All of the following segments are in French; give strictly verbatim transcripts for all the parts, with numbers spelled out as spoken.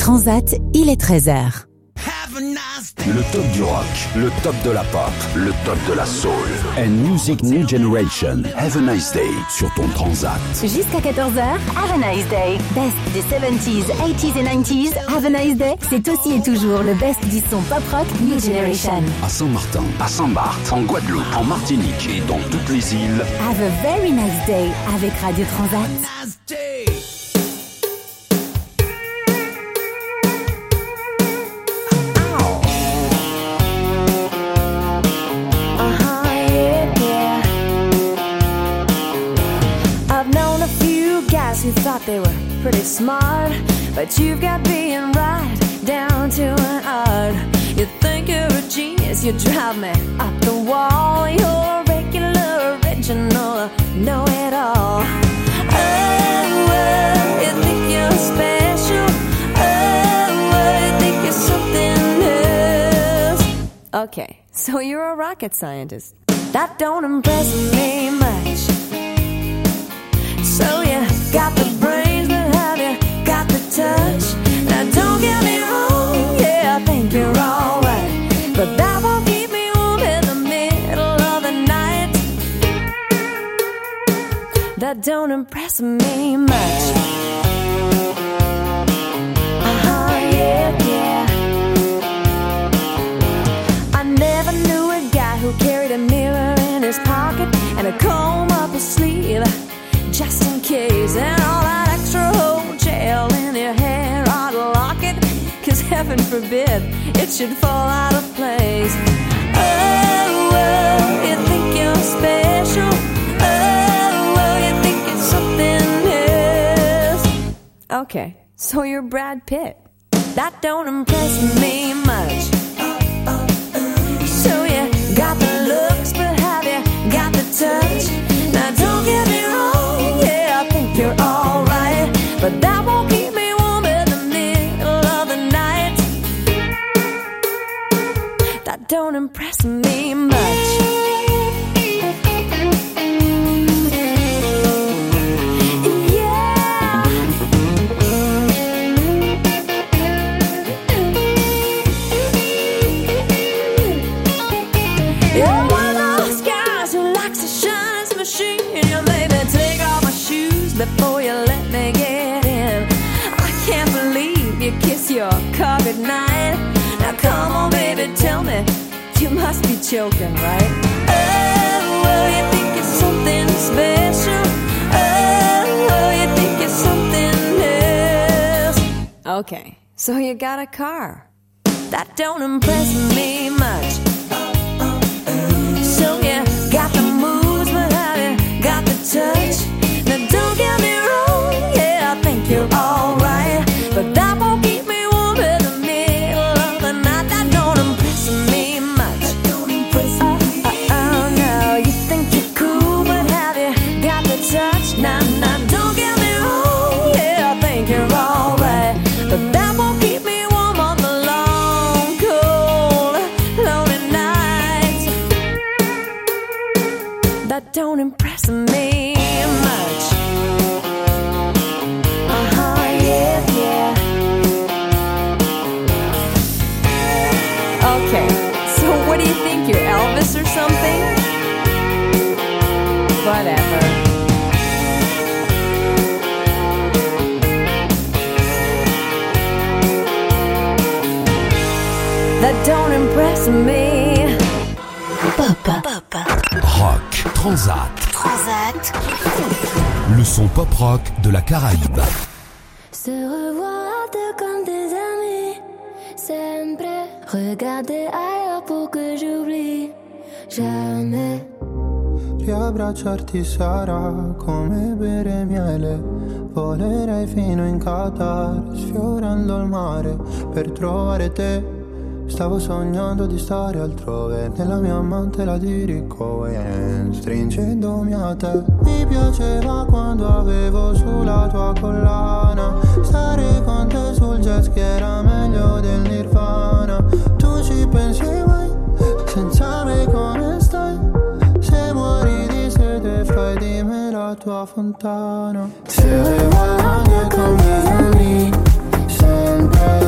Transat, il est treize heures. Le top du rock, le top de la pop, le top de la soul. And Music New Generation. Have a nice day sur ton Transat. Jusqu'à quatorze heures, Have a nice day. Best des seventies, eighties et nineties, Have a nice day. C'est aussi et toujours le best du son pop rock New Generation. À Saint-Martin, à Saint-Barth, en Guadeloupe, en Martinique et dans toutes les îles. Have a very nice day avec Radio Transat. Who thought they were pretty smart, but you've got being right down to an art. You think you're a genius, you drive me up the wall. You're a regular, original, know-it-all. Oh, oh, you think you're special. Oh, oh, you think you're something else. Okay, so you're a rocket scientist. That don't impress me much. So you got the brains, but have you got the touch? Now don't get me wrong, yeah, I think you're alright, but that won't keep me warm in the middle of the night. That don't impress me much. Uh-huh, yeah, yeah. I never knew a guy who carried a mirror in his pocket and a comb up his sleeve, just in case, and all that extra whole gel in your hair ought to lock it, cause heaven forbid it should fall out of place. Oh, oh, you think you're special. Oh, oh, you think it's something else. Okay, so you're Brad Pitt. That don't impress me much. So you got the looks, but have you got the touch? Now don't get me wrong, you're alright, but that won't keep me warm in the middle of the night. That don't impress me much. Yeah. You're one of those guys who likes to shine his machine. You made me take off my shoes before you let me get in. I can't believe you kiss your car goodnight. Now come on baby, tell me, you must be joking, right? Oh, well, you think it's something special. Oh, well, you think it's something else. Okay, so you got a car. That don't impress me much. So you got the moves, but have you got the touch? Now don't get me wrong, yeah, I think you're alright, but that won't keep me warm in the middle of the night. That don't impress me much. That don't impress me. Oh, oh, oh, no, you think you're cool, but have you got the touch? Nah, nah, don't get me wrong, yeah, I think you're alright, but that won't keep me warm on the long, cold, lonely nights. That don't impress me much. Uh-huh, yeah, yeah. Okay, so what do you think, you're Elvis or something? Whatever. That don't impress me. Pop. Pop. Rock, Transat. Transat. Le son pop rock de la Caraïbe. Se revoir à deux comme des amis. Sempre regarder ailleurs pour que j'oublie. Jamais. Riabbracciarti sarà come bere miele. Volerei fino in Qatar, sfiorando il mare per trovare te. Stavo sognando di stare altrove, nella mia mantela di Ricohen, stringendomi a te. Mi piaceva quando avevo sulla tua collana, stare con te sul jet ski era meglio del Nirvana. Tu ci pensi mai, senza me come stai? Se muori di sete fai di me la tua fontana. Se revoilà come anni, sempre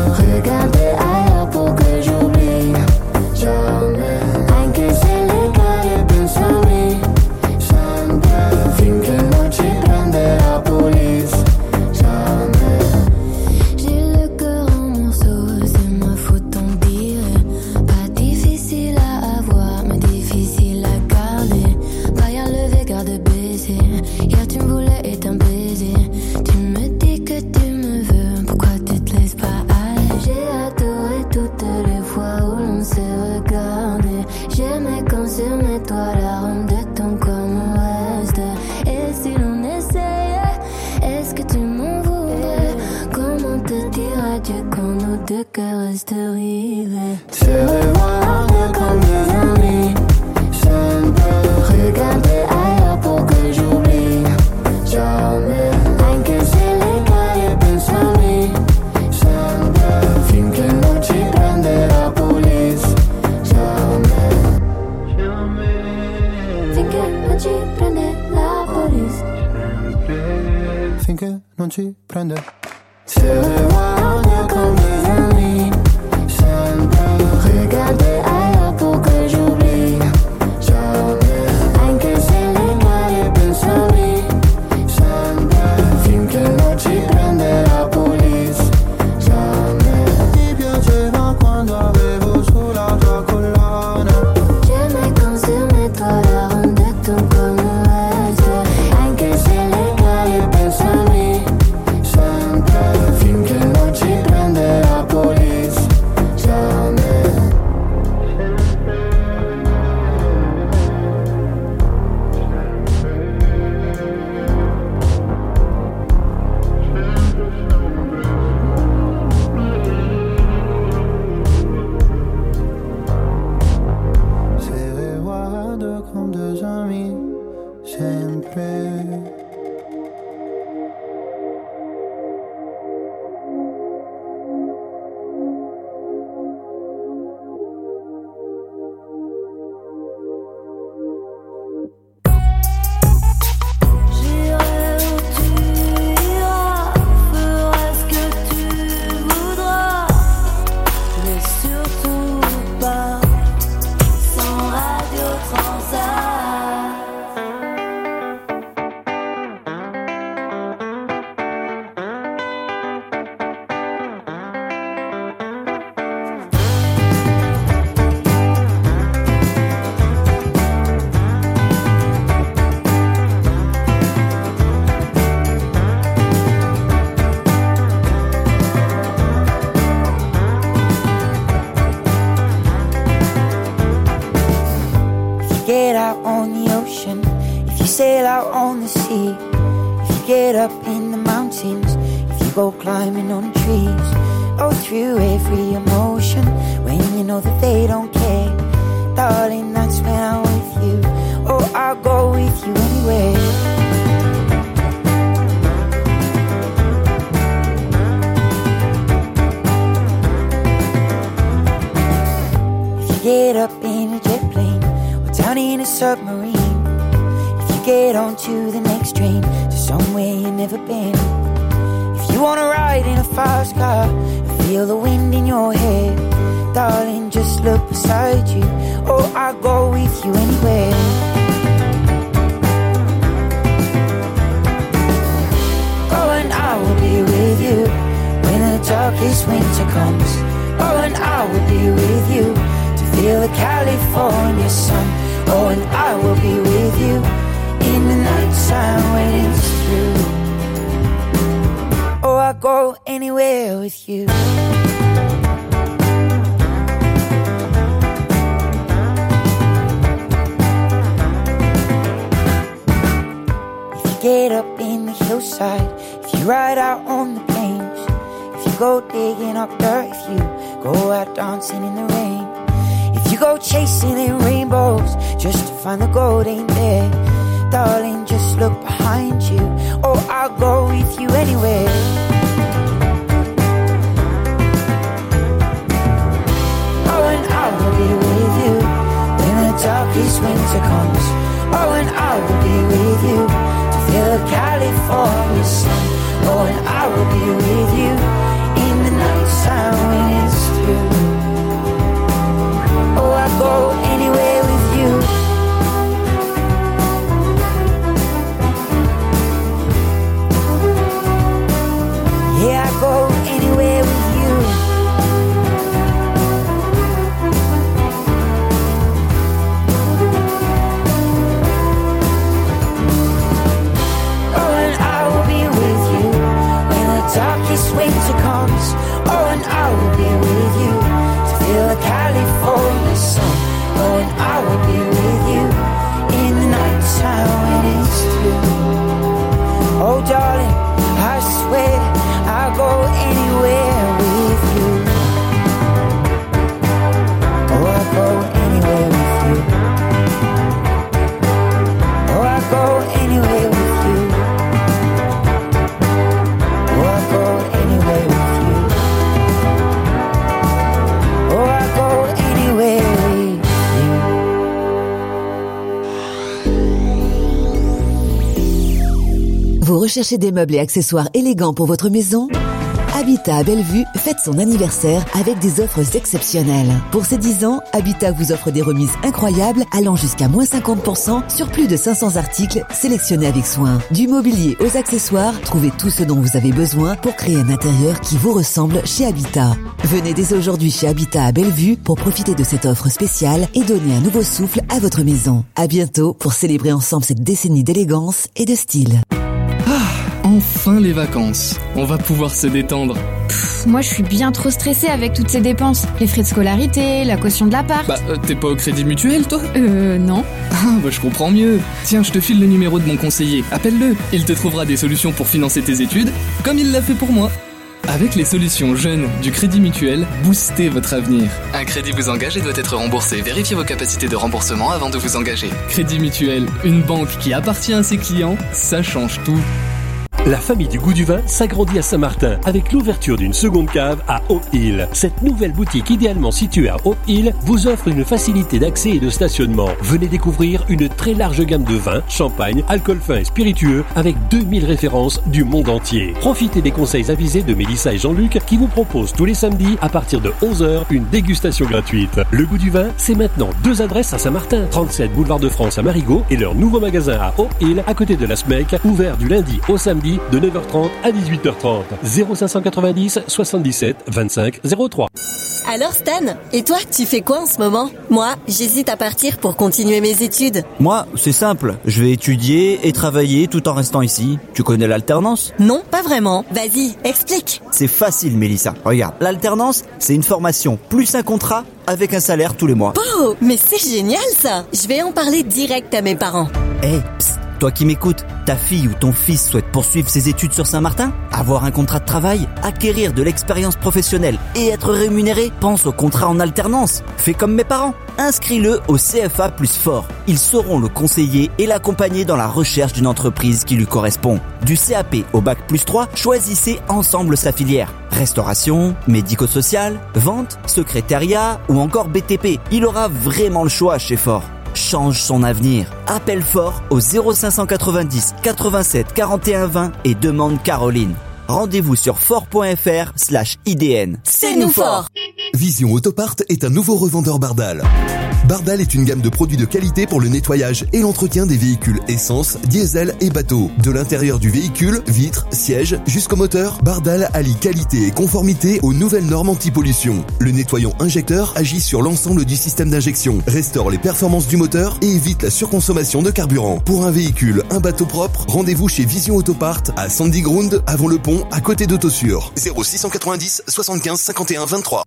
dire adieu quand nos deux cœurs restent rivés. Se revoir deux comme des amis. Sempre regarder ailleurs pour que j'oublie. Jamais, anche se le cade pensami. Sempre, finché non ci prende la police. Jamais, jamais, finché non ci prende la police. Finché non ci prende. Se revoir deux comme des amis. Sempre regarder ailleurs pour que j'oublie. Jamais, anche se le cade pensami. Sempre, finché non ci prende la police. Jamais. Ti piaceva quando avevo sulla tua collana. J'aimais quand sur mes toits la rendait ton comme reste. Anche se le cade pensami. Sempre, finché non ci prende la police. Jamais. Se revoir deux comme deux amis. Sempre. J'irai où tu iras, ferai ce que tu voudras, mais surtout pas sans Radio Transat. Get out on the ocean, if you sail out on the sea, if you get up in the mountains, if you go climbing on trees, go through every emotion when you know that they don't care. Darling, that's when I'm with you. Oh, I'll go with you anywhere. If you get up in a jet plane, down in a submarine, if you get onto the next train to somewhere you've never been, if you wanna ride in a fast car and feel the wind in your hair, darling, just look beside you. Oh, I'll go with you anywhere. Oh, and I will be with you when the darkest winter comes. Oh, and I will be with you to feel the California sun. Oh, and I will be with you in the night time when it's through. Oh, I'll go anywhere with you. If you get up in the hillside, if you ride out on the plains, if you go digging up dirt, if you go out dancing in the rain, if you go chasing in rainbows just to find the gold ain't there, darling, just look behind you. Oh, I'll go with you anywhere. Oh, and I will be with you when the darkest winter comes. Oh, and I will be with you to feel the California sun. Oh, and I will be with you in the night time when it's through. Oh, I go anywhere with you. Yeah, I go anywhere with you. Oh, and I will be with you when the darkest winter comes. Oh, and I will be with you to feel the California sun. Oh, and I will be with you in the night time when it's through. Oh, darling, I swear I'll go anywhere. recherchez des meubles et accessoires élégants pour votre maison? Habitat à Bellevue fête son anniversaire avec des offres exceptionnelles. Pour ses dix ans, Habitat vous offre des remises incroyables allant jusqu'à moins cinquante pour cent sur plus de cinq cents articles sélectionnés avec soin. Du mobilier aux accessoires, trouvez tout ce dont vous avez besoin pour créer un intérieur qui vous ressemble chez Habitat. Venez dès aujourd'hui chez Habitat à Bellevue pour profiter de cette offre spéciale et donner un nouveau souffle à votre maison. À bientôt pour célébrer ensemble cette décennie d'élégance et de style. Enfin les vacances, on va pouvoir se détendre. Pff, moi je suis bien trop stressée avec toutes ces dépenses. Les frais de scolarité, la caution de l'appart. Bah euh, t'es pas au Crédit Mutuel toi? Euh non. Ah bah je comprends mieux. Tiens, je te file le numéro de mon conseiller, appelle-le. Il te trouvera des solutions pour financer tes études, comme il l'a fait pour moi. Avec les solutions jeunes du Crédit Mutuel, boostez votre avenir. Un crédit vous engage et doit être remboursé. Vérifiez vos capacités de remboursement avant de vous engager. Crédit Mutuel, une banque qui appartient à ses clients, ça change tout. La famille du goût du vin s'agrandit à Saint-Martin avec l'ouverture d'une seconde cave à Hope Hill. Cette nouvelle boutique idéalement située à Hope Hill vous offre une facilité d'accès et de stationnement. Venez découvrir une très large gamme de vins, champagne, alcool fin et spiritueux avec deux mille références du monde entier. Profitez des conseils avisés de Mélissa et Jean-Luc qui vous proposent tous les samedis à partir de onze heures une dégustation gratuite. Le goût du vin, c'est maintenant deux adresses à Saint-Martin, trente-sept boulevard de France à Marigot et leur nouveau magasin à Hope Hill à côté de la S M E C, ouvert du lundi au samedi de neuf heures trente à dix-huit heures trente. zéro cinq cent quatre-vingt-dix soixante-dix-sept vingt-cinq zéro trois. Alors Stan, et toi, tu fais quoi en ce moment? Moi, j'hésite à partir pour continuer mes études. Moi, c'est simple. Je vais étudier et travailler tout en restant ici. Tu connais l'alternance? Non, pas vraiment. Vas-y, explique. C'est facile, Mélissa. Regarde, l'alternance, c'est une formation plus un contrat avec un salaire tous les mois. Oh, mais c'est génial ça. Je vais en parler direct à mes parents. Eh, hey, psst. Toi qui m'écoutes, ta fille ou ton fils souhaite poursuivre ses études sur Saint-Martin? Avoir un contrat de travail? Acquérir de l'expérience professionnelle et être rémunéré? Pense au contrat en alternance. Fais comme mes parents. Inscris-le au C F A plus fort. Ils sauront le conseiller et l'accompagner dans la recherche d'une entreprise qui lui correspond. Du C A P au bac plus trois, choisissez ensemble sa filière. Restauration, médico-social, vente, secrétariat ou encore B T P. Il aura vraiment le choix chez Fort. Change son avenir. Appelle Fort au zéro cinq cent quatre-vingt-dix quatre-vingt-sept quarante et un vingt et demande Caroline. Rendez-vous sur fort.fr slash IDN. C'est nous Fort. Vision Autopart est un nouveau revendeur Bardal. Bardal est une gamme de produits de qualité pour le nettoyage et l'entretien des véhicules essence, diesel et bateau. De l'intérieur du véhicule, vitres, sièges, jusqu'au moteur, Bardal allie qualité et conformité aux nouvelles normes anti-pollution. Le nettoyant injecteur agit sur l'ensemble du système d'injection, restaure les performances du moteur et évite la surconsommation de carburant. Pour un véhicule, un bateau propre, rendez-vous chez Vision Autopart à Sandy Ground, avant le pont, à côté d'Autosur. zéro six cent quatre-vingt-dix soixante-quinze cinquante et un vingt-trois.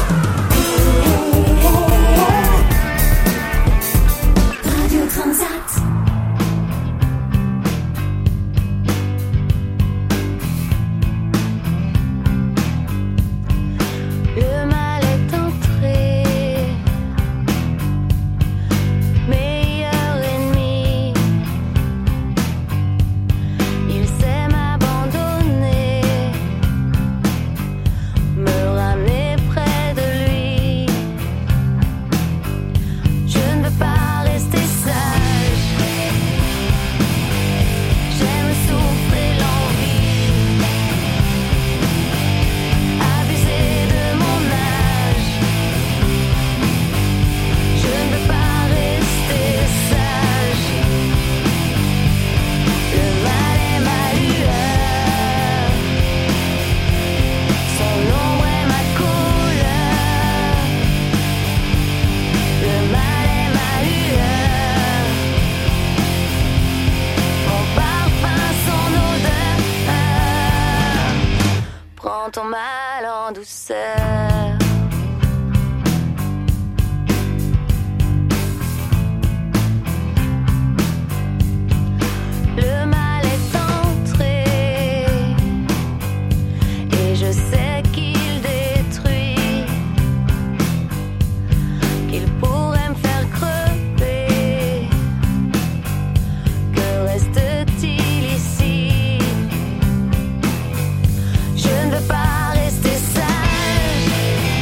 Ton mal en douceur. Le mal est entré et je sais qu'il détruit, qu'il pourrait me faire crever. Que reste-t-il ici? Je ne veux pas rester sage.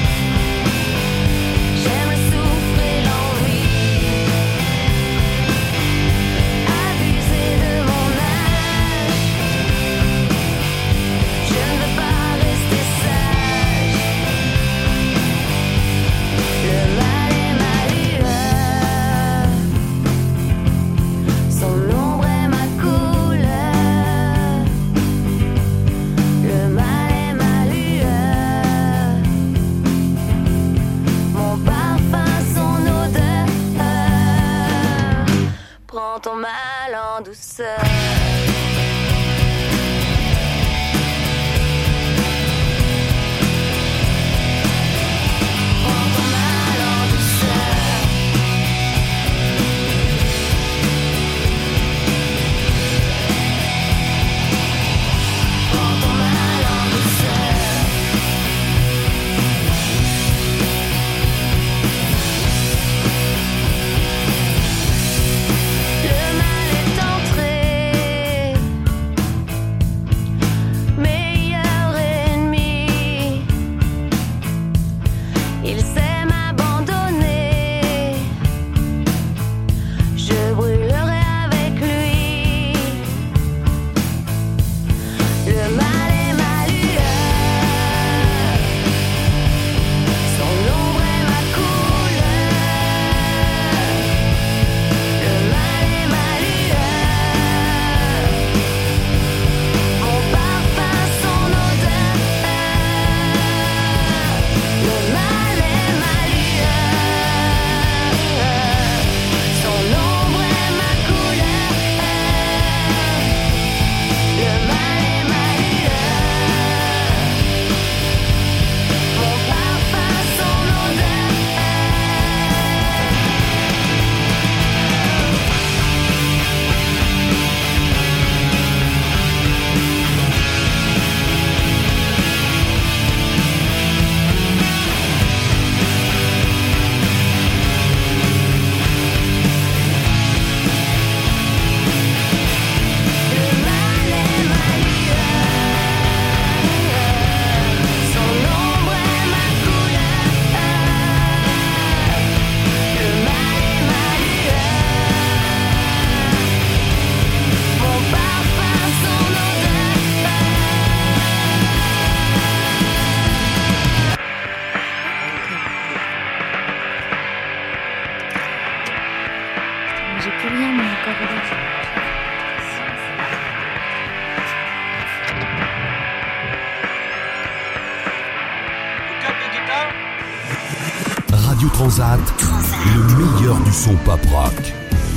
Radio Transat, Transat, le meilleur du son pop rock.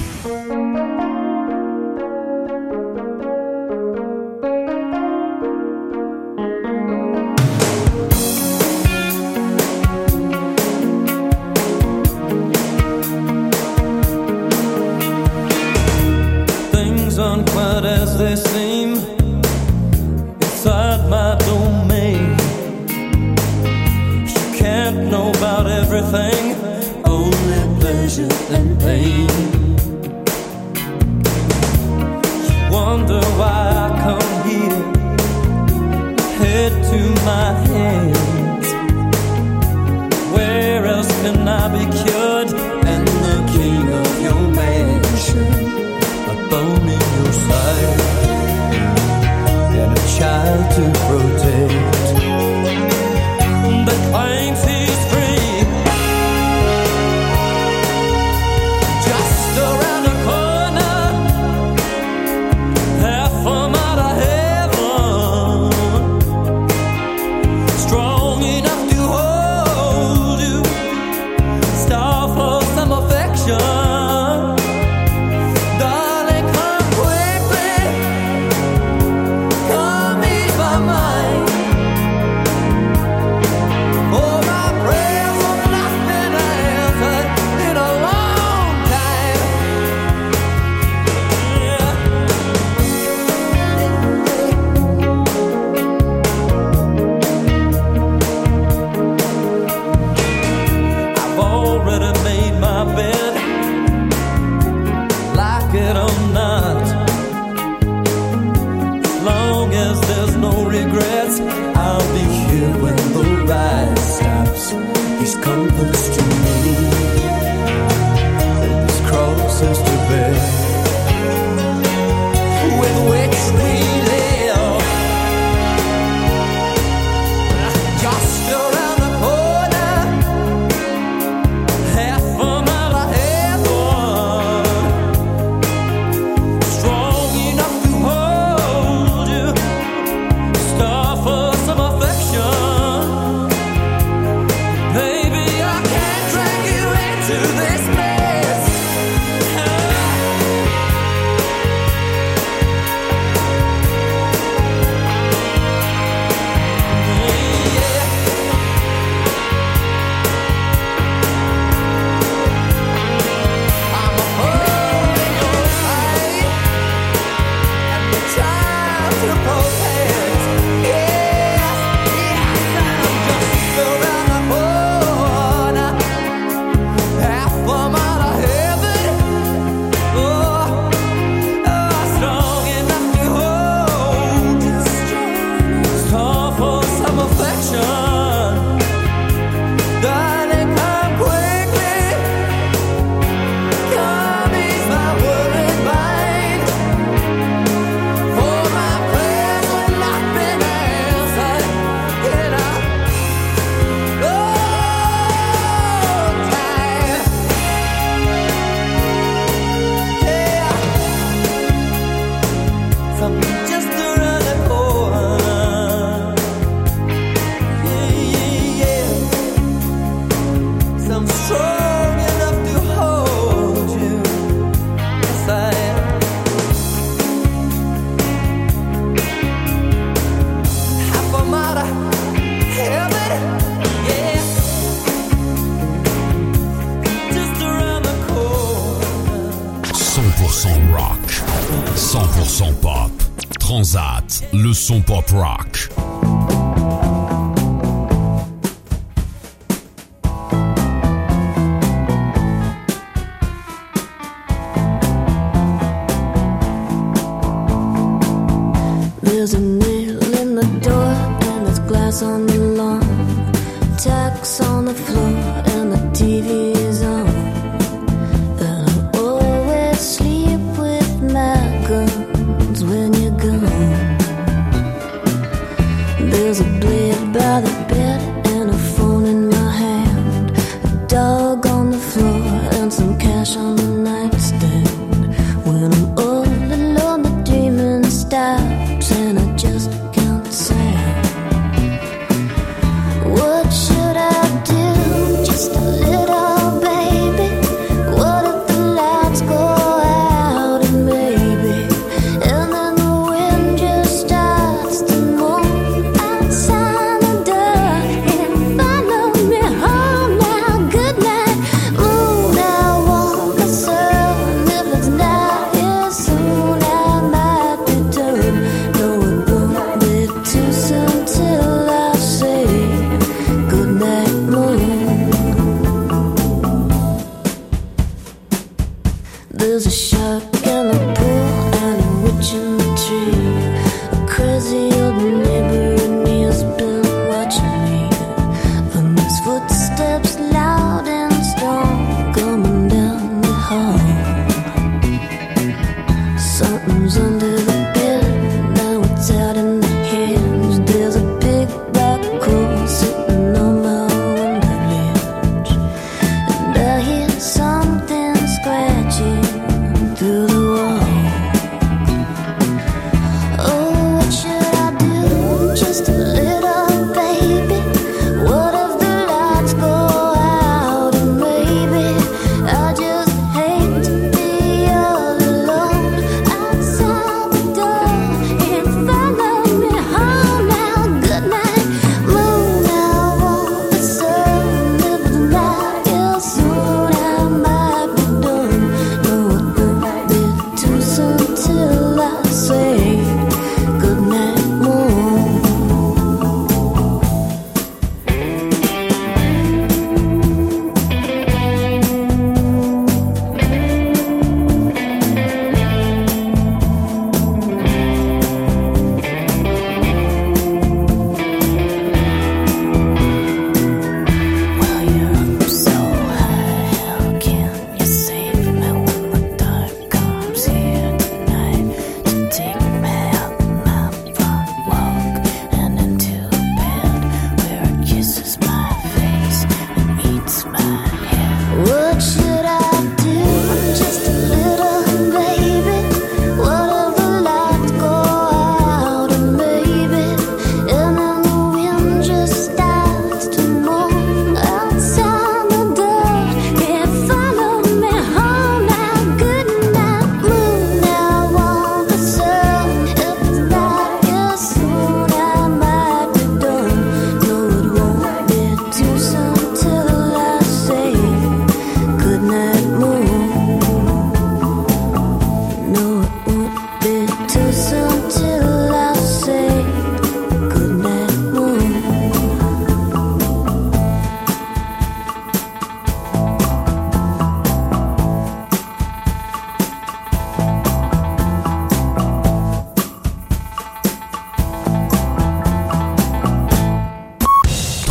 Things aren't quite as they seem inside my domain. Can't know about everything, only pleasure and pain. Wonder why I come here, head to my hands. Where else can I be cured? And the king of your mansion, a bone in your side, and a child to protect. That claims he's free, just around the corner, half a mile of heaven, strong enough to hold you, star for some affection. Darling, come quickly, come ease my mind. Regrets, I'll be here when the ride stops. These comforts to me, these crosses to bear, with which we live. Just around the corner, half a mile ahead, strong enough to hold you, star for some affection. Baby, I can't drag you into this mess. I'm a hole in your eye, and the child to protect. Yes, yes, I'm just around the corner, half a mile of heaven. Oh, oh, strong enough to hold you, star for some affection. Darling, come quickly, come ease my worried mind. For my prayers have not been answered in a long time. Yeah, something just around the corner. Yeah, yeah, yeah. Some strong enough to hold you. Yes, I am. Half a mile of heaven, yeah, just around the corner. cent pour cent rock, cent pour cent pop. Transat, le son pop rock. There's a nail in the door and there's glass on the lawn, tacks on the floor and the T V is on. And I always sleep with my guns when you're gone. There's a blade by the bed and a phone in my hand, a dog on the floor and some cash on the nightstand. When I'm all alone, the dreaming stops and I just can't sound. What should I do? Just a little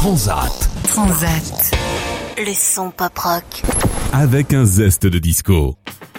Transat. Transat. Le son pop rock. Avec un zeste de disco.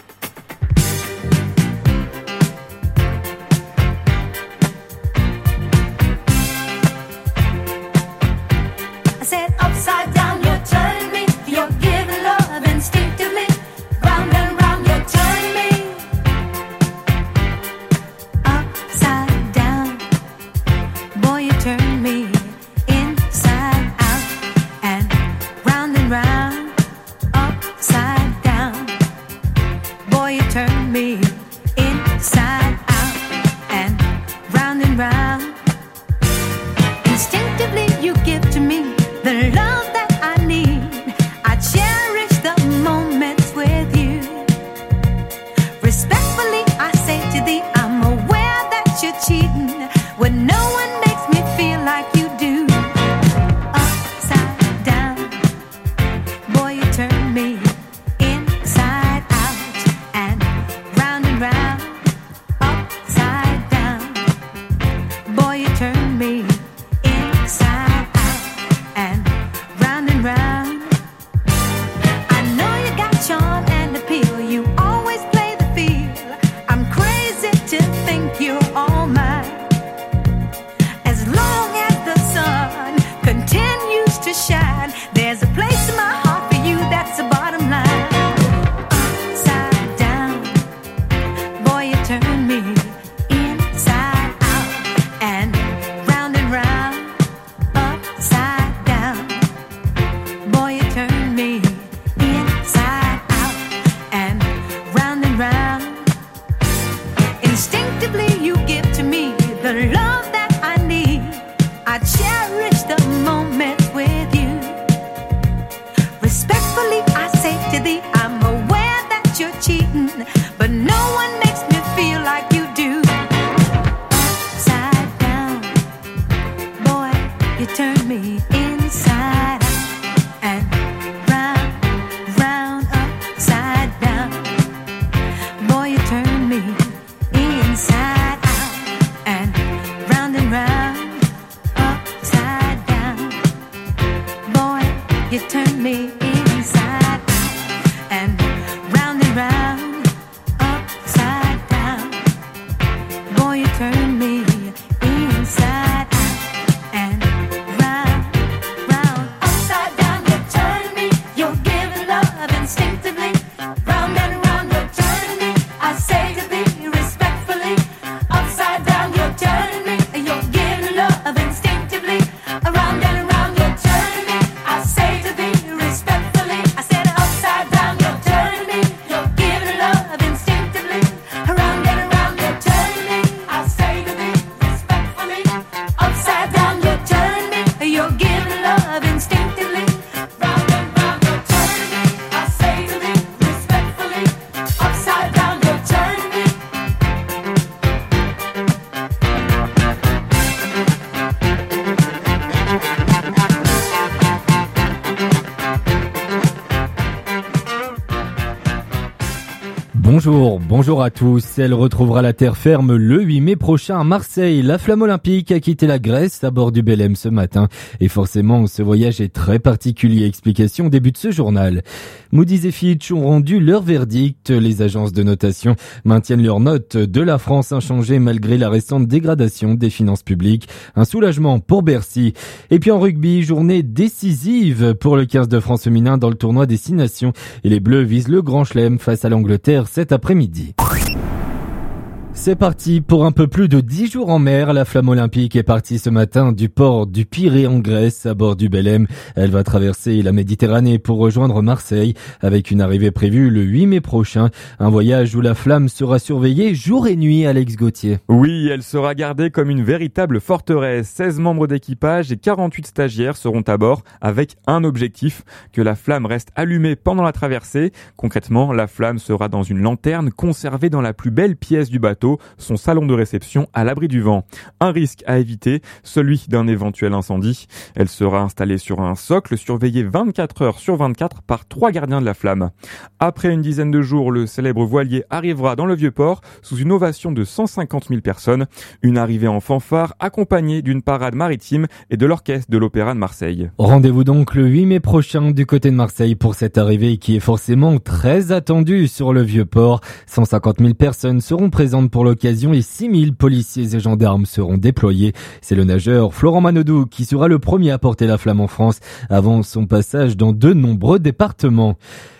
Bonjour, bonjour à tous. Elle retrouvera la terre ferme le huit mai prochain à Marseille. La flamme olympique a quitté la Grèce à bord du Belém ce matin. Et forcément, ce voyage est très particulier. Explication au début de ce journal. Moody's et Fitch ont rendu leur verdict. Les agences de notation maintiennent leur note de la France inchangée malgré la récente dégradation des finances publiques. Un soulagement pour Bercy. Et puis en rugby, journée décisive pour le quinze de France féminin dans le tournoi des Six Nations. Et les Bleus visent le Grand Chelem face à l'Angleterre cet après-midi. C'est parti pour un peu plus de dix jours en mer. La flamme olympique est partie ce matin du port du Pirée en Grèce à bord du Belém. Elle va traverser la Méditerranée pour rejoindre Marseille avec une arrivée prévue le huit mai prochain. Un voyage où la flamme sera surveillée jour et nuit, Alex Gauthier. Oui, elle sera gardée comme une véritable forteresse. seize membres d'équipage et quarante-huit stagiaires seront à bord avec un objectif, que la flamme reste allumée pendant la traversée. Concrètement, la flamme sera dans une lanterne conservée dans la plus belle pièce du bateau. château, son salon de réception à l'abri du vent. Un risque à éviter, celui d'un éventuel incendie. Elle sera installée sur un socle, surveillée vingt-quatre heures sur vingt-quatre par trois gardiens de la flamme. Après une dizaine de jours, le célèbre voilier arrivera dans le Vieux-Port sous une ovation de cent cinquante mille personnes. Une arrivée en fanfare accompagnée d'une parade maritime et de l'orchestre de l'Opéra de Marseille. Rendez-vous donc le huit mai prochain du côté de Marseille pour cette arrivée qui est forcément très attendue sur le Vieux-Port. cent cinquante mille personnes seront présentes pour l'occasion et six mille policiers et gendarmes seront déployés. C'est le nageur Florent Manodou qui sera le premier à porter la flamme en France avant son passage dans de nombreux départements.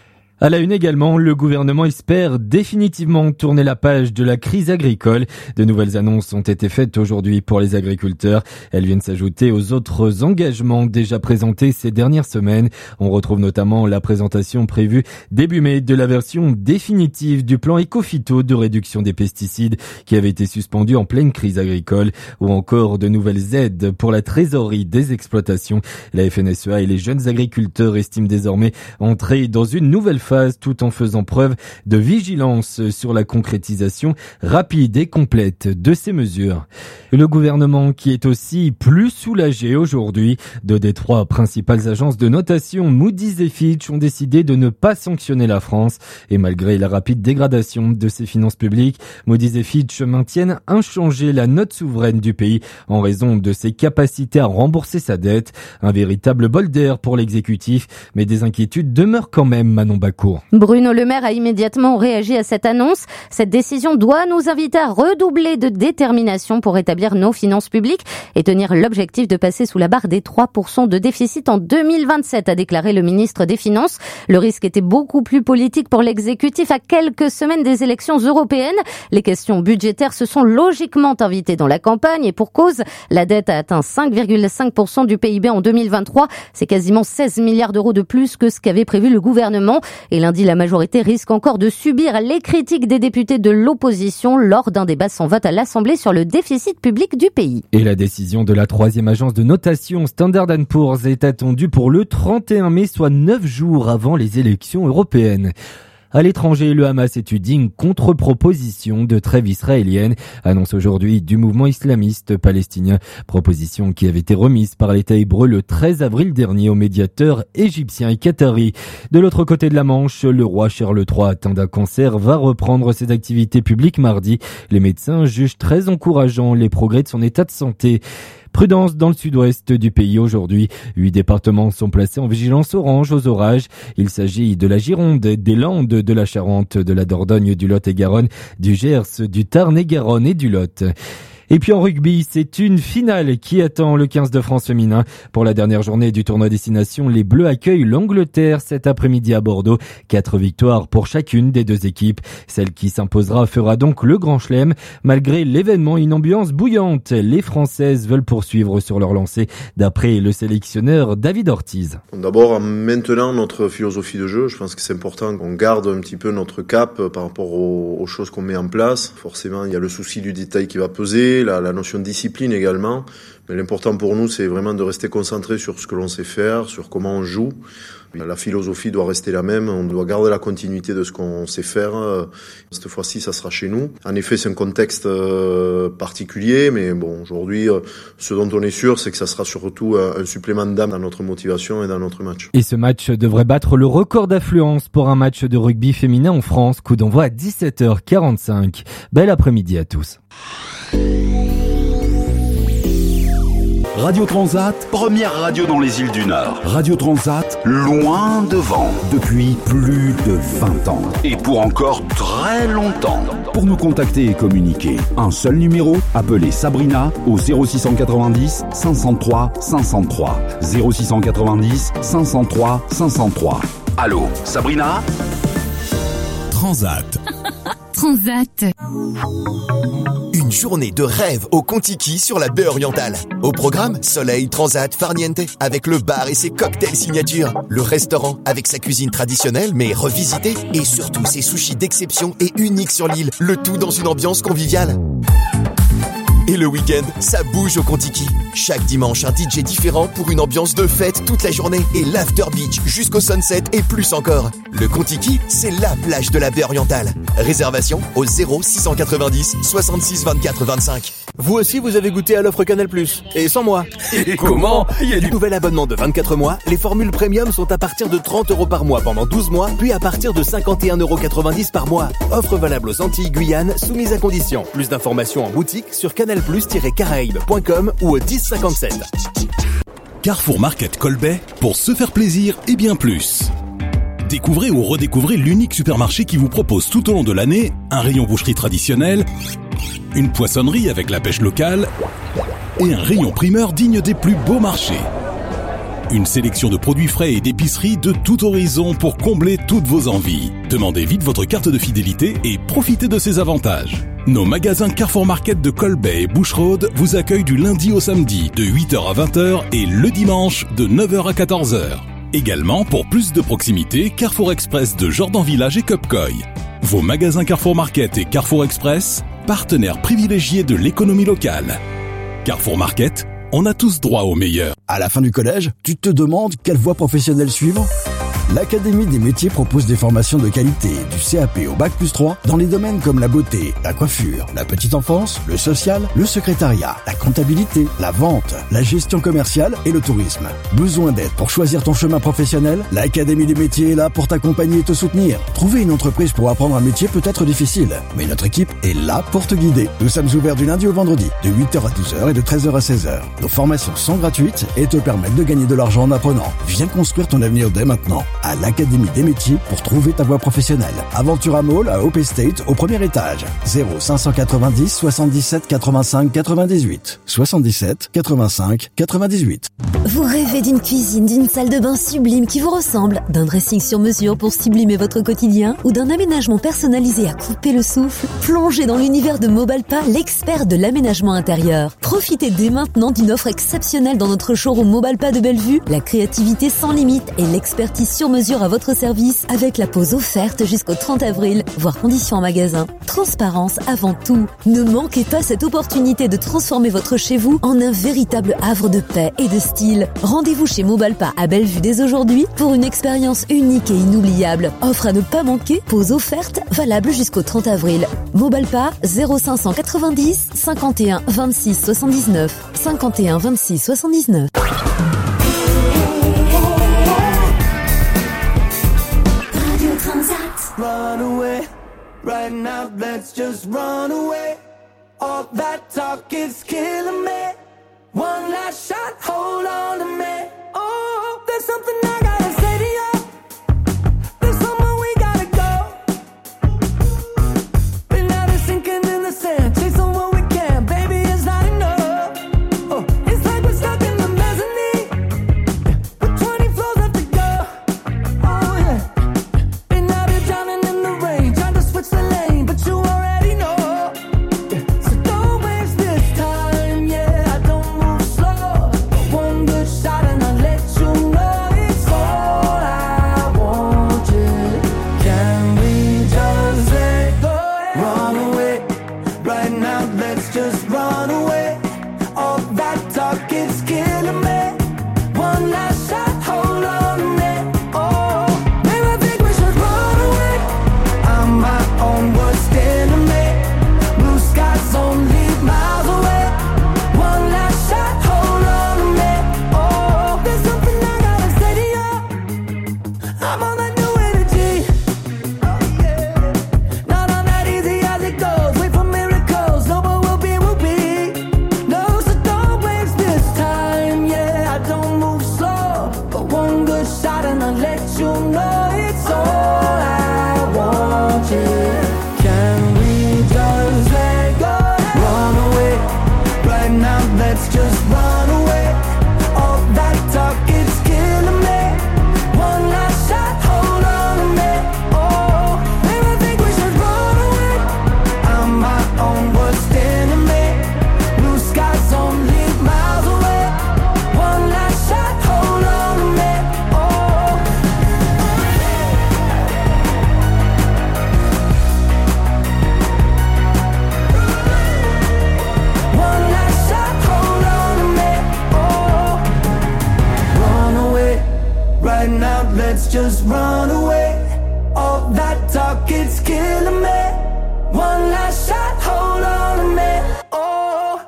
À la une également, le gouvernement espère définitivement tourner la page de la crise agricole. De nouvelles annonces ont été faites aujourd'hui pour les agriculteurs. Elles viennent s'ajouter aux autres engagements déjà présentés ces dernières semaines. On retrouve notamment la présentation prévue début mai de la version définitive du plan Écophyto de réduction des pesticides qui avait été suspendu en pleine crise agricole, ou encore de nouvelles aides pour la trésorerie des exploitations. La F N S E A et les jeunes agriculteurs estiment désormais entrer dans une nouvelle phase tout en faisant preuve de vigilance sur la concrétisation rapide et complète de ces mesures. Le gouvernement qui est aussi plus soulagé aujourd'hui. Deux des trois principales agences de notation, Moody's et Fitch, ont décidé de ne pas sanctionner la France. Et malgré la rapide dégradation de ses finances publiques, Moody's et Fitch maintiennent inchangée la note souveraine du pays en raison de ses capacités à rembourser sa dette. Un véritable bol d'air pour l'exécutif, mais des inquiétudes demeurent quand même, Manon Bacour. Bruno Le Maire a immédiatement réagi à cette annonce. Cette décision doit nous inviter à redoubler de détermination pour rétablir nos finances publiques et tenir l'objectif de passer sous la barre des trois pour cent de déficit en deux mille vingt-sept, a déclaré le ministre des Finances. Le risque était beaucoup plus politique pour l'exécutif à quelques semaines des élections européennes. Les questions budgétaires se sont logiquement invitées dans la campagne et pour cause, la dette a atteint cinq virgule cinq pour cent du P I B en deux mille vingt-trois. C'est quasiment seize milliards d'euros de plus que ce qu'avait prévu le gouvernement. Et lundi, la majorité risque encore de subir les critiques des députés de l'opposition lors d'un débat sans vote à l'Assemblée sur le déficit public du pays. Et la décision de la troisième agence de notation Standard and Poor's est attendue pour le trente et un mai, soit neuf jours avant les élections européennes. À l'étranger, le Hamas étudie une contre-proposition de trêve israélienne, annonce aujourd'hui du mouvement islamiste palestinien. Proposition qui avait été remise par l'État hébreu le treize avril dernier aux médiateurs égyptiens et qataris. De l'autre côté de la Manche, le roi Charles trois, atteint d'un cancer, va reprendre ses activités publiques mardi. Les médecins jugent très encourageants les progrès de son état de santé. Prudence dans le sud-ouest du pays aujourd'hui. Huit départements sont placés en vigilance orange aux orages. Il s'agit de la Gironde, des Landes, de la Charente, de la Dordogne, du Lot-et-Garonne, du Gers, du Tarn-et-Garonne et du Lot. Et puis en rugby, c'est une finale qui attend le quinze de France féminin. Pour la dernière journée du tournoi destination, les Bleus accueillent l'Angleterre cet après-midi à Bordeaux. Quatre victoires pour chacune des deux équipes. Celle qui s'imposera fera donc le Grand Chelem. Malgré l'événement, une ambiance bouillante. Les Françaises veulent poursuivre sur leur lancée, d'après le sélectionneur David Ortiz. D'abord, en maintenant notre philosophie de jeu, je pense que c'est important qu'on garde un petit peu notre cap par rapport aux, aux choses qu'on met en place. Forcément, il y a le souci du détail qui va peser. La, la notion de discipline également, mais l'important pour nous c'est vraiment de rester concentré sur ce que l'on sait faire, sur comment on joue. La philosophie doit rester la même, on doit garder la continuité de ce qu'on sait faire. Cette fois-ci ça sera chez nous. En effet c'est un contexte particulier, mais bon aujourd'hui ce dont on est sûr c'est que ça sera surtout un supplément d'âme dans notre motivation et dans notre match. Et ce match devrait battre le record d'affluence pour un match de rugby féminin en France, coup d'envoi à dix-sept heures quarante-cinq. Bel après-midi à tous. Radio Transat, première radio dans les îles du Nord. Radio Transat, loin devant, depuis plus de vingt ans. Et pour encore très longtemps. Pour nous contacter et communiquer, un seul numéro, appelez Sabrina au zéro six cent quatre-vingt-dix cinq cent trois cinq cent trois. zéro six cent quatre-vingt-dix cinq cent trois cinq cent trois. Allô, Sabrina ? Transat. Transat. Une journée de rêve au Contiki sur la baie orientale. Au programme, soleil, transat, farniente, avec le bar et ses cocktails signature. Le restaurant avec sa cuisine traditionnelle mais revisitée. Et surtout ses sushis d'exception et uniques sur l'île. Le tout dans une ambiance conviviale. Et le week-end, ça bouge au Contiki. Chaque dimanche, un D J différent pour une ambiance de fête toute la journée et l'after beach jusqu'au sunset et plus encore. Le Contiki, c'est la plage de la baie orientale. Réservation au zéro six cent quatre-vingt-dix soixante-six vingt-quatre vingt-cinq. Vous aussi, vous avez goûté à l'offre Canal plus, et sans moi. Et comment ? Il y a du nouvel abonnement de vingt-quatre mois. Les formules premium sont à partir de trente euros par mois pendant douze mois, puis à partir de cinquante et un euros quatre-vingt-dix par mois. Offre valable aux Antilles Guyane, soumise à condition. Plus d'informations en boutique sur canal plus tiret caraïbes point com ou au dix cinquante-sept. Carrefour Market Colbet, pour se faire plaisir et bien plus. Découvrez ou redécouvrez l'unique supermarché qui vous propose tout au long de l'année un rayon boucherie traditionnel, une poissonnerie avec la pêche locale et un rayon primeur digne des plus beaux marchés. Une sélection de produits frais et d'épiceries de tout horizon pour combler toutes vos envies. Demandez vite votre carte de fidélité et profitez de ses avantages. Nos magasins Carrefour Market de Colbet et Boucherode vous accueillent du lundi au samedi de huit heures à vingt heures et le dimanche de neuf heures à quatorze heures. Également, pour plus de proximité, Carrefour Express de Jordan Village et Cupcoy. Vos magasins Carrefour Market et Carrefour Express, partenaires privilégiés de l'économie locale. Carrefour Market, on a tous droit au meilleur. À la fin du collège, tu te demandes quelle voie professionnelle suivre ? L'Académie des métiers propose des formations de qualité, du C A P au bac plus trois, dans les domaines comme la beauté, la coiffure, la petite enfance, le social, le secrétariat, la comptabilité, la vente, la gestion commerciale et le tourisme. Besoin d'aide pour choisir ton chemin professionnel ? L'Académie des métiers est là pour t'accompagner et te soutenir. Trouver une entreprise pour apprendre un métier peut être difficile, mais notre équipe est là pour te guider. Nous sommes ouverts du lundi au vendredi, de huit heures à douze heures et de treize heures à seize heures. Nos formations sont gratuites et te permettent de gagner de l'argent en apprenant. Viens construire ton avenir dès maintenant à l'Académie des métiers pour trouver ta voie professionnelle. Aventura Mall à Hope Estate au premier étage. zéro cinq cent quatre-vingt-dix soixante-dix-sept quatre-vingt-cinq quatre-vingt-dix-huit. soixante-dix-sept quatre-vingt-cinq quatre-vingt-dix-huit. Vous rêvez d'une cuisine, d'une salle de bain sublime qui vous ressemble, d'un dressing sur mesure pour sublimer votre quotidien ou d'un aménagement personnalisé à couper le souffle? Plongez dans l'univers de Mobalpa, l'expert de l'aménagement intérieur. Profitez dès maintenant d'une offre exceptionnelle dans notre showroom Mobalpa de Bellevue, la créativité sans limite et l'expertise sur mesure à votre service avec la pause offerte jusqu'au trente avril, voire conditions en magasin. Transparence avant tout. Ne manquez pas cette opportunité de transformer votre chez vous en un véritable havre de paix et de style. Rendez-vous chez Mobalpa à Bellevue dès aujourd'hui pour une expérience unique et inoubliable. Offre à ne pas manquer, pause offerte, valable jusqu'au trente avril. Mobalpa zéro cinq cent quatre-vingt-dix cinquante et un vingt-six soixante-dix-neuf cinquante et un vingt-six soixante-dix-neuf. Run away, right now let's just run away. All that talk is killing me. One last shot, hold on to me. Oh, there's something I gotta say to you. There's somewhere we gotta go. Been out of sinking in the sand, chasing what we can, baby, it's not enough. Oh, it's like we're stuck in the mezzanine, with twenty floors left to go. Oh yeah. Switch the lane, but you already know. Yeah. So don't waste this time, yeah. I don't move slow. One good shot and I right now, let's just run away. All that talk, it's killing me. One last shot, hold on a minute. Oh.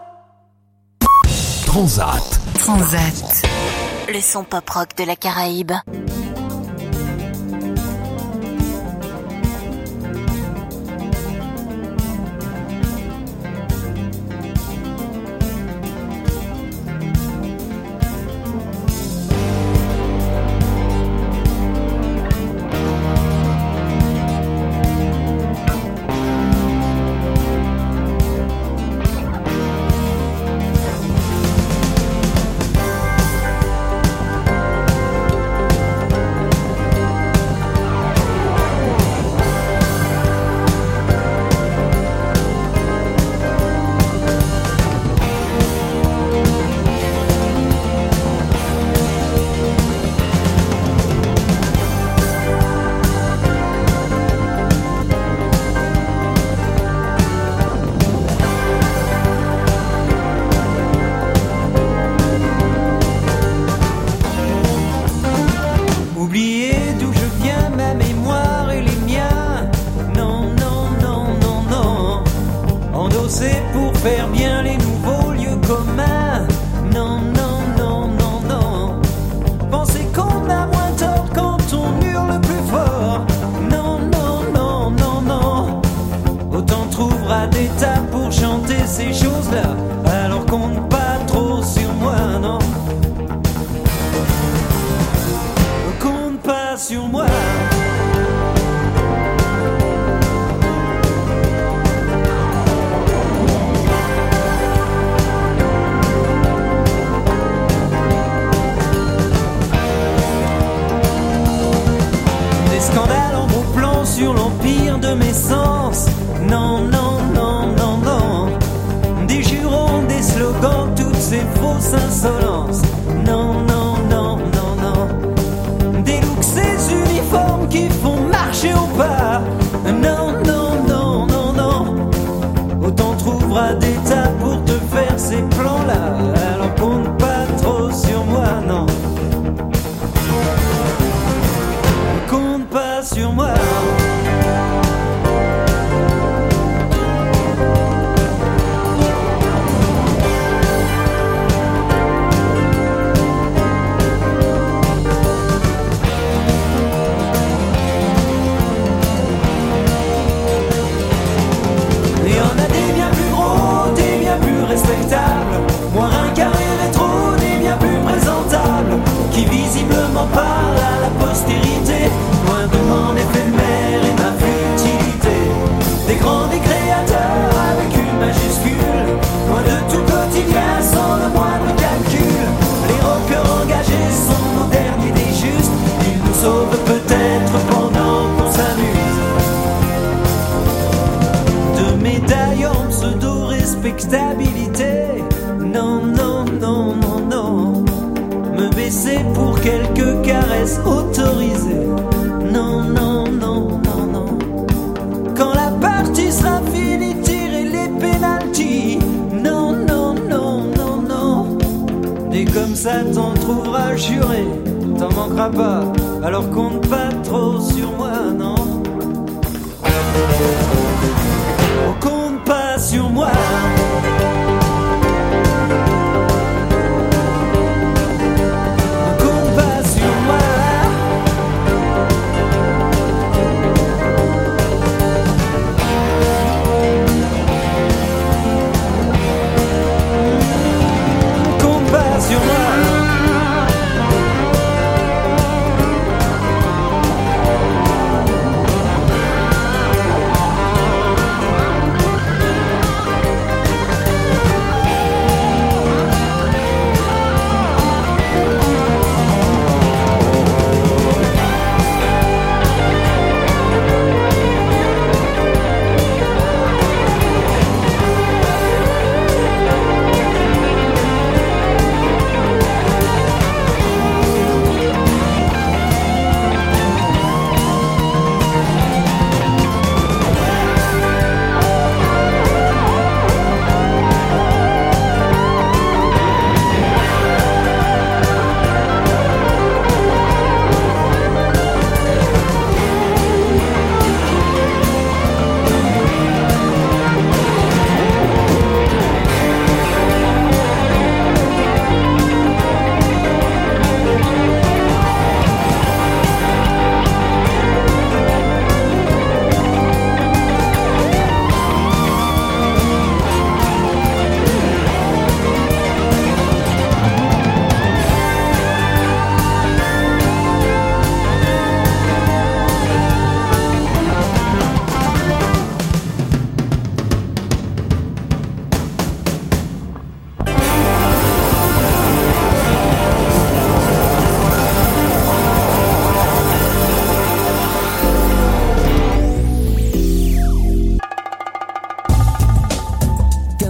Transat. Transat. Le son pop rock de la Caraïbe.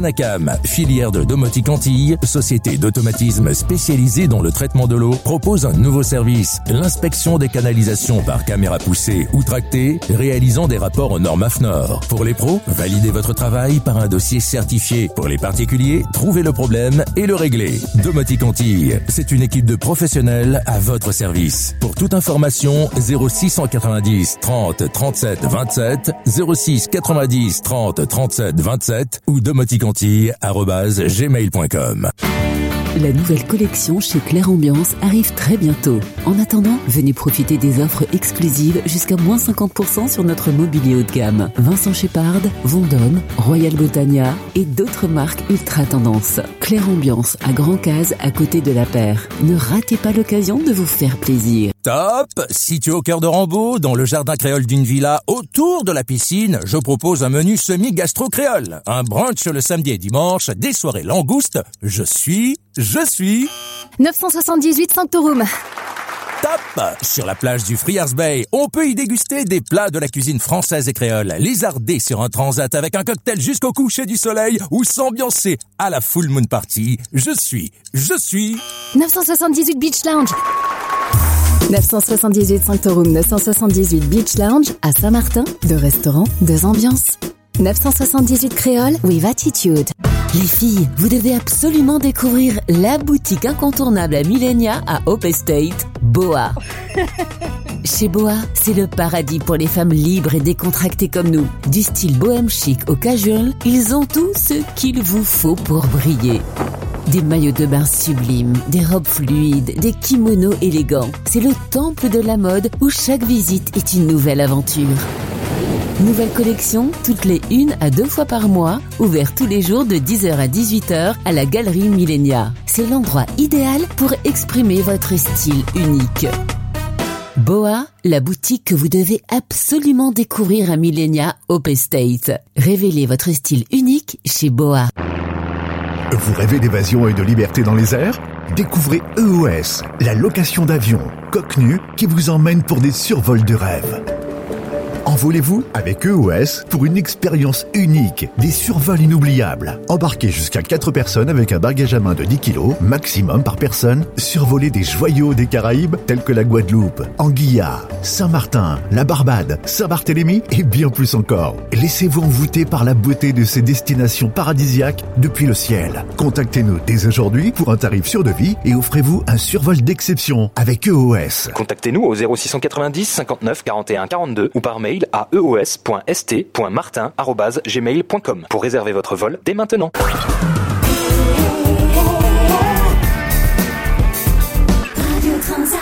Dynacam, filière de Domotique Antilles, société d'automatisme spécialisée dans le traitement de l'eau, propose un nouveau service, l'inspection des canalisations par caméra poussée ou tractée, réalisant des rapports aux normes A F N O R. Pour les pros, validez votre travail par un dossier certifié. Pour les particuliers, trouvez le problème et le réglez. Domotique Antilles, c'est une équipe de professionnels à votre service. Pour toute information, zéro six cent quatre-vingt-dix trente trente-sept vingt-sept, zéro six quatre-vingt-dix trente trente-sept vingt-sept ou domotiqueantilles arobase gmail point com. La nouvelle collection chez Claire Ambiance arrive très bientôt. En attendant, venez profiter des offres exclusives jusqu'à moins cinquante pour cent sur notre mobilier haut de gamme. Vincent Shepard, Vendôme, Royal Botania et d'autres marques ultra tendance. Claire Ambiance à Grand Case à côté de la Paire. Ne ratez pas l'occasion de vous faire plaisir. Top! Situé au cœur de Rambaud, dans le jardin créole d'une villa autour de la piscine, je propose un menu semi-gastro-créole. Un brunch le samedi et dimanche, des soirées langoustes. Je suis... Je suis... neuf cent soixante-dix-huit Sanctorum. Top! Sur la plage du Friars Bay, on peut y déguster des plats de la cuisine française et créole, lézarder sur un transat avec un cocktail jusqu'au coucher du soleil ou s'ambiancer à la full moon party. Je suis... Je suis... neuf cent soixante-dix-huit Beach Lounge. neuf cent soixante-dix-huit Sanctorum, neuf cent soixante-dix-huit Beach Lounge à Saint-Martin. Deux restaurants, deux ambiances. neuf cent soixante-dix-huit Créole with Attitude. Les filles, vous devez absolument découvrir la boutique incontournable à Millenia à Hope Estate, Boa. Chez Boa, c'est le paradis pour les femmes libres et décontractées comme nous. Du style bohème chic au casual, ils ont tout ce qu'il vous faut pour briller. Des maillots de bain sublimes, des robes fluides, des kimonos élégants. C'est le temple de la mode où chaque visite est une nouvelle aventure. Nouvelle collection, toutes les une à deux fois par mois, ouvert tous les jours de dix heures à dix-huit heures à la Galerie Millenia. C'est l'endroit idéal pour exprimer votre style unique. Boa, la boutique que vous devez absolument découvrir à Millenia Hope Estate. Révélez votre style unique chez Boa. Vous rêvez d'évasion et de liberté dans les airs ? Découvrez E O S, la location d'avions, coque nue qui vous emmène pour des survols de rêve. Envolez-vous avec E O S pour une expérience unique, des survols inoubliables. Embarquez jusqu'à quatre personnes avec un bagage à main de dix kilos, maximum par personne, survolez des joyaux des Caraïbes tels que la Guadeloupe, Anguilla, Saint-Martin, la Barbade, Saint-Barthélemy et bien plus encore. Laissez-vous envoûter par la beauté de ces destinations paradisiaques depuis le ciel. Contactez-nous dès aujourd'hui pour un tarif sur devis et offrez-vous un survol d'exception avec E O S. Contactez-nous au zéro six cent quatre-vingt-dix cinquante-neuf quarante et un quarante-deux ou par mail à e o s point s t point martin arobase gmail point com pour réserver votre vol dès maintenant. Radio Transat.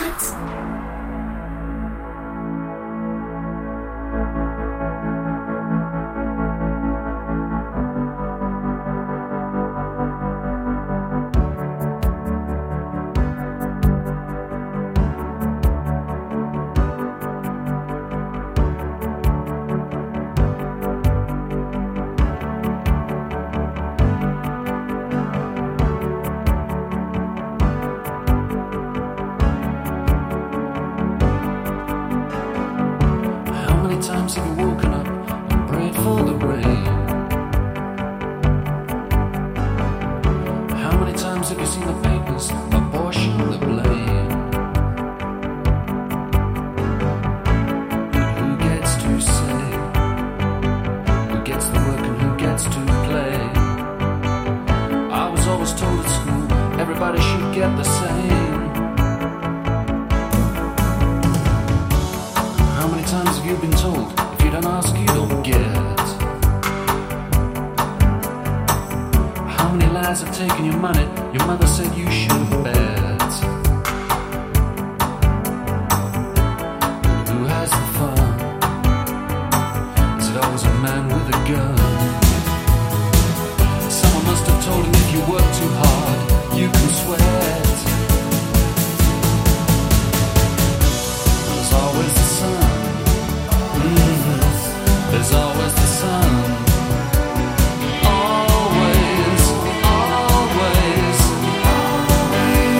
Always, always.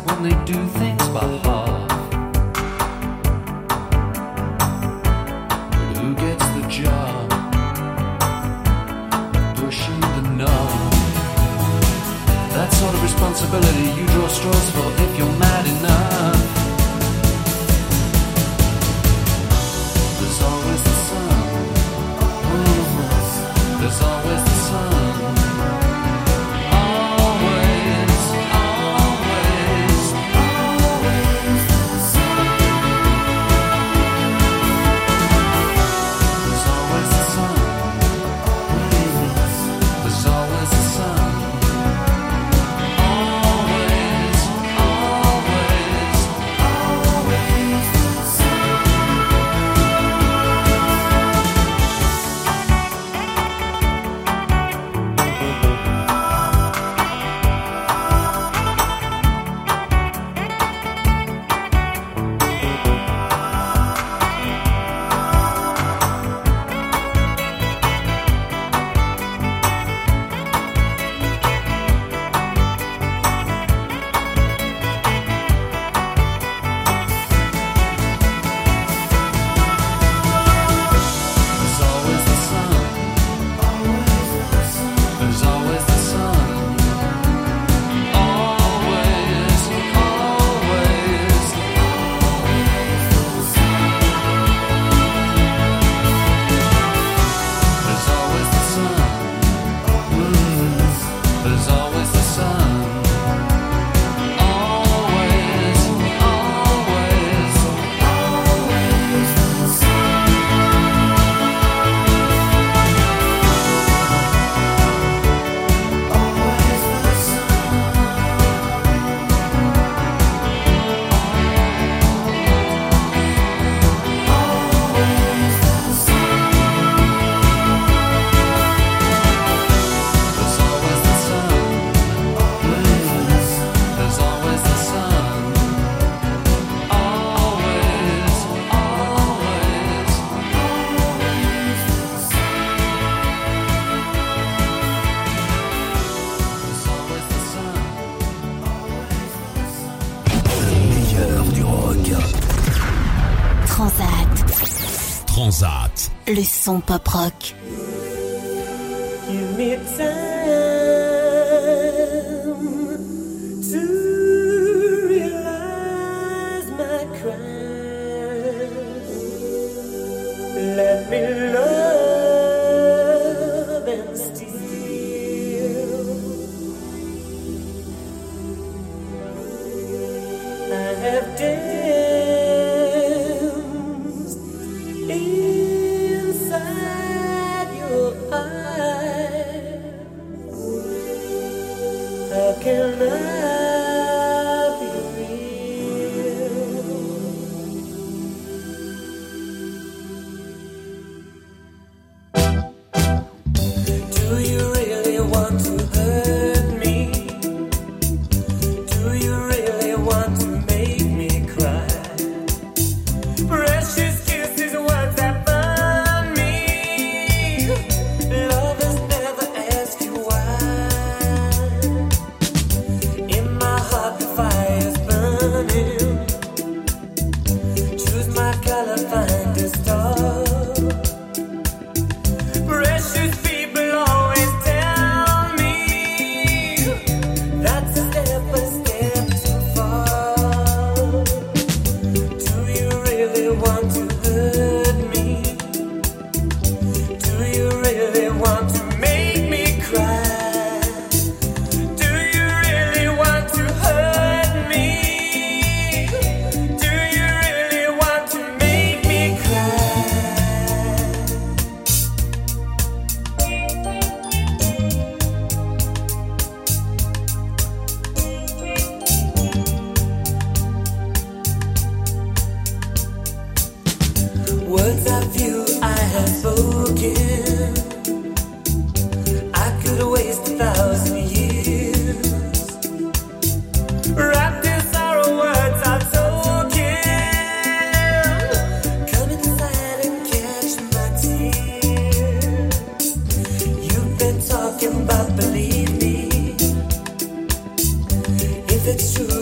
when they do things by half. But who gets the job pushing the knob? That sort of responsibility you draw straws for if you're mad enough. There's always the sun. Mm. There's always the sun. Transat. Le son pop rock. Give me time to realize my crimes. Let me love and steal. I have danced inside your eyes. How can I be real? Do you really want to hurt me? Do you really want to make me cry? Precious kisses, words that burn me. Lovers never ask you why. In my heart the fire's burning. Choose my color, find a star. Precious people always tell me that's a step, a step too far. Do you really want to hurt me? Do you really want to make me cry? Do you really want to hurt me? Do you really want to make me cry? Words of you I have spoken. I could waste a thousand years. Wrapped in sorrow, words are token. Come inside and catch my tears. You've been talking about, believe me. If it's true,